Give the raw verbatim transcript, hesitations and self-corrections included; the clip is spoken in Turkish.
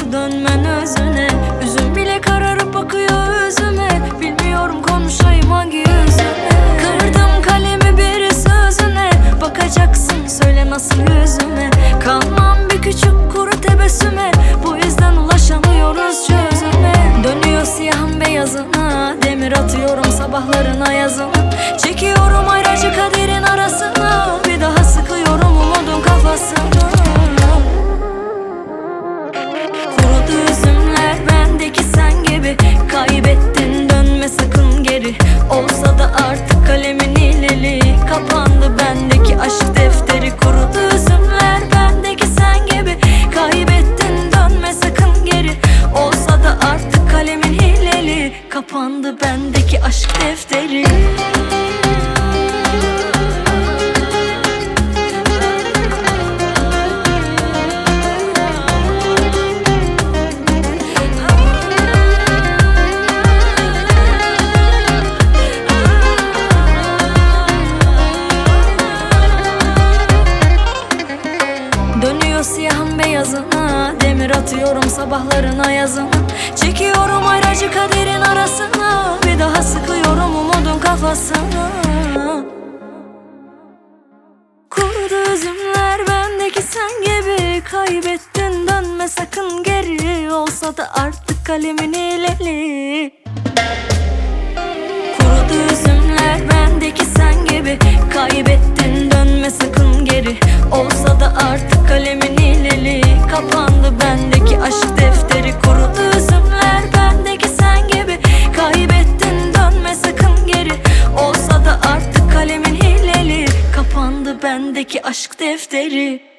olur dönmen özüne. Üzüm bile kararıp bakıyor yüzüme. Bilmiyorum konuşayım hangi yüzüne. Kırdım kalemi bir sözüne. Bakacaksın söyle nasıl yüzüme. Kalmam bir küçük kuru tebessüme. Bu yüzden ulaşamıyoruz çözüme. Dönüyor siyahın beyazına. Demir atıyorum sabahlarına yazına. Çekiyorum ayracı kaderin arasına. Bir daha sıkıyorum umudun kafasına. Kurudu üzümler bendeki sen gibi. Kaybettin dönme sakın geri. Olsa da artık kalemin hileli. Kapandı bendeki aşk defteri. Kurudu üzümler bendeki sen gibi. Kaybettin dönme sakın geri. Olsa da artık kalemin hileli. Kapandı bendeki aşk defteri. Dönüyor siyahın beyazına. Demir atıyorum sabahlarına yazına. Çekiyorum ayracı kaderin arasına. Bir daha sıkıyorum umudun kafasına. Kurudu üzümler bendeki sen gibi. Kaybettin dönme sakın geri. Olsa da artık kalemin hileli. Kurudu üzümler bendeki sen gibi. Kaybettin dönme sakın geri. Olsa da artık kalemin hileli. Kapandı bendeki aşk defteri. Kurudu üzümler bendeki sen gibi. Kaybettin dönme sakın geri. Olsa da artık kalemin hileli. Kapandı bendeki aşk defteri.